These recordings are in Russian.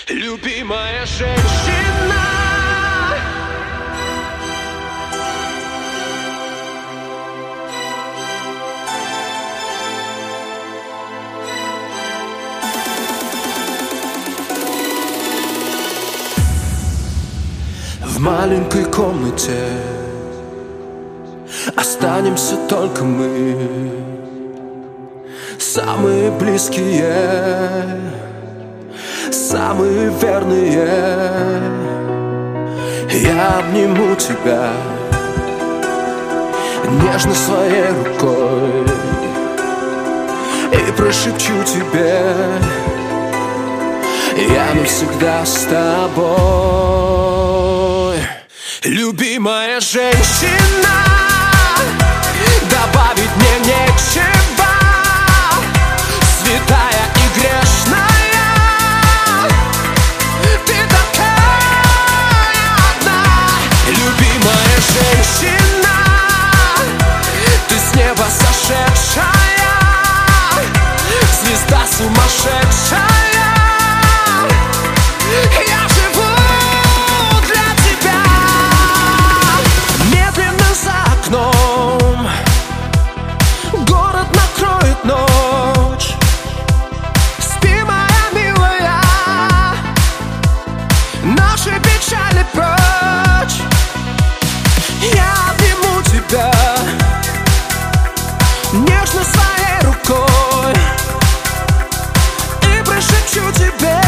Любимая женщина. В маленькой комнате останемся только мы, самые близкие, самые верные. Я обниму тебя нежно своей рукой и прошепчу тебе: я навсегда с тобой. Любимая женщина, добавить мне нечего, святая и грешная, ты такая одна. Любимая женщина, ты с неба сошедшая, звезда сумасшедшая. Нежно своей рукой и прошепчу тебе: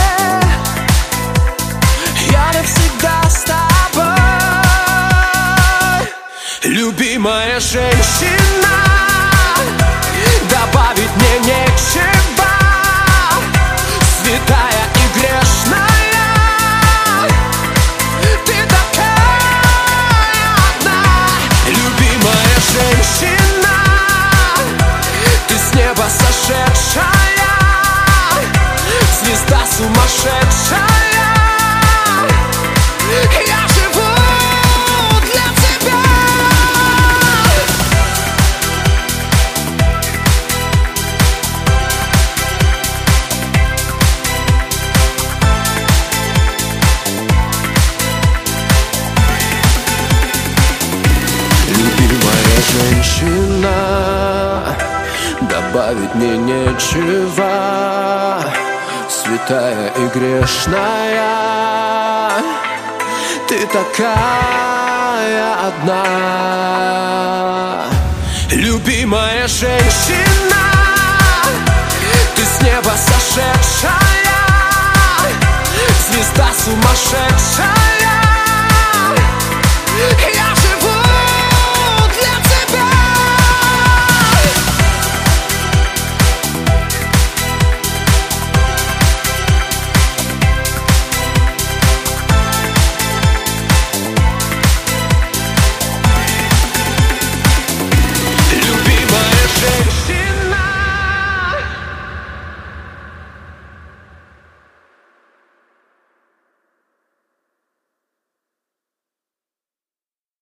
я навсегда с тобой. Любимая женщина, добавить мне нечего, святая и грешная, ты такая одна. Любимая женщина, сошедшая, звезда сумасшедшая. Я живу для тебя. Любимая женщина, добавить мне нечего, святая и грешная, ты такая одна. Любимая женщина, ты с неба сошедшая, звезда сумасшедшая.